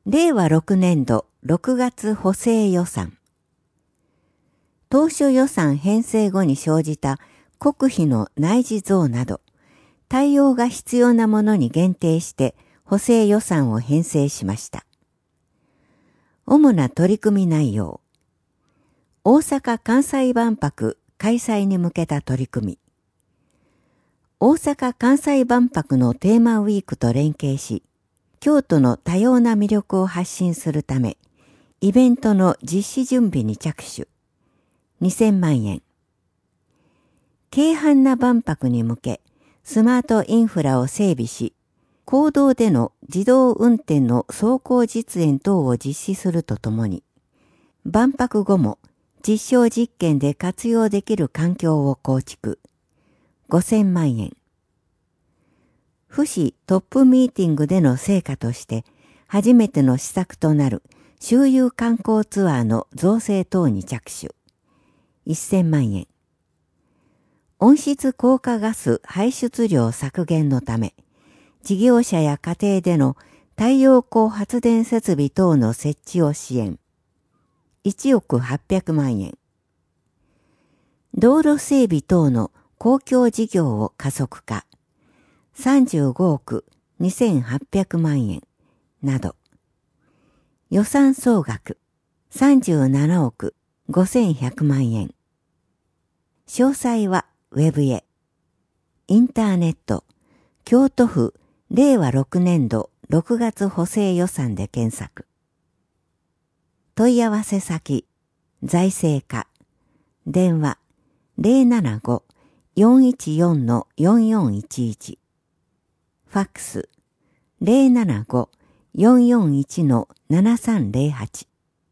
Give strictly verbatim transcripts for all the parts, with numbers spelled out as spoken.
れいわろくねんどろくがつ補正予算。当初予算編成後に生じた国費の内示増など、対応が必要なものに限定して補正予算を編成しました。主な取り組み内容。大阪・関西万博開催に向けた取り組み。大阪・関西万博のテーマウィークと連携し、京都の多様な魅力を発信するため、イベントの実施準備に着手。にせんまんえん。軽阪な万博に向け、スマートインフラを整備し、公道での自動運転の走行実演等を実施するとともに、万博後も実証実験で活用できる環境を構築。ごせんまんえん。府市トップミーティングでの成果として初めての施策となる周遊観光ツアーの造成等に着手。せんまんえん。温室効果ガス排出量削減のため、事業者や家庭での太陽光発電設備等の設置を支援。いちおくはっぴゃくまんえん。道路整備等の公共事業を加速化。さんじゅうごおくにせんはっぴゃくまんえんなど。予算総額さんじゅうななおくごせんひゃくまんえん。詳細はウェブへ。インターネット、京都府れいわろくねんどろくがつ補正予算で検索。問い合わせ先、財政課、電話ゼロななご よんいちよん よんよんいちいち。ファックスゼロななご よんよんいち ななさんゼロはち。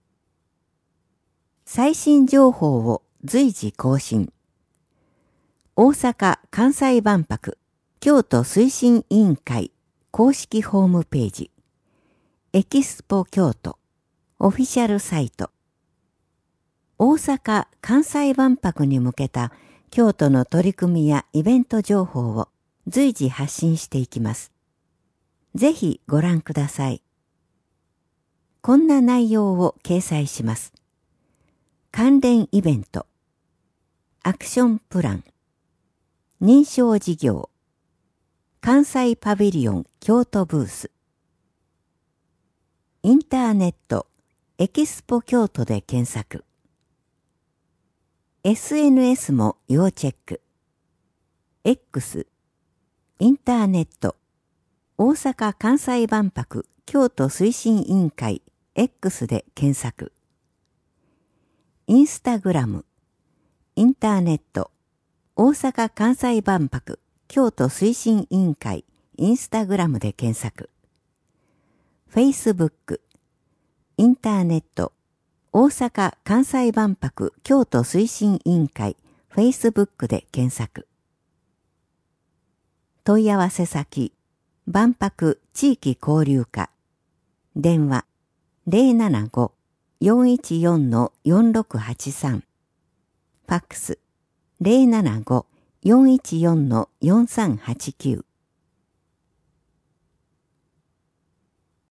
最新情報を随時更新。大阪・関西万博京都推進委員会公式ホームページ。エキスポ京都オフィシャルサイト。大阪・関西万博に向けた京都の取り組みやイベント情報を随時発信していきます。ぜひご覧ください。こんな内容を掲載します。関連イベント、アクションプラン、認証事業、関西パビリオン京都ブース、インターネット、エキスポ京都で検索。エスエヌエス も要チェック。X、インターネット、大阪・関西万博京都推進委員会 X で検索。インスタグラム、インターネット、大阪・関西万博京都推進委員会インスタグラムで検索。フェイスブック、インターネット、大阪・関西万博京都推進委員会フェイスブックで検索。問い合わせ先、万博地域交流課。電話ゼロななご よんいちよん よんろくはちさん。ファックスゼロななご よんいちよん よんさんはちきゅう。